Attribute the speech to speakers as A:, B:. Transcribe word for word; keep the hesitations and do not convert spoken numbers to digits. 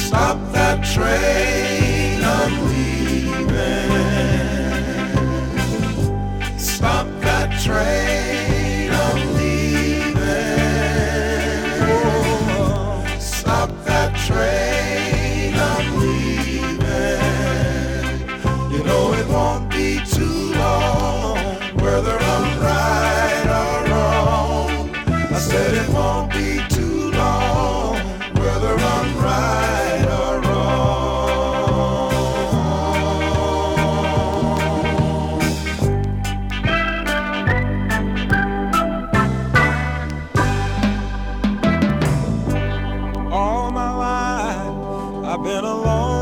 A: Stop that train, I'm leaving. Stop that train, I'm leaving. Oh, stop that train, I'm leaving. You know it won't be too long, whether I'm right or wrong. I said it won't be too long, whether I'm right or wrong. All my life I've been alone.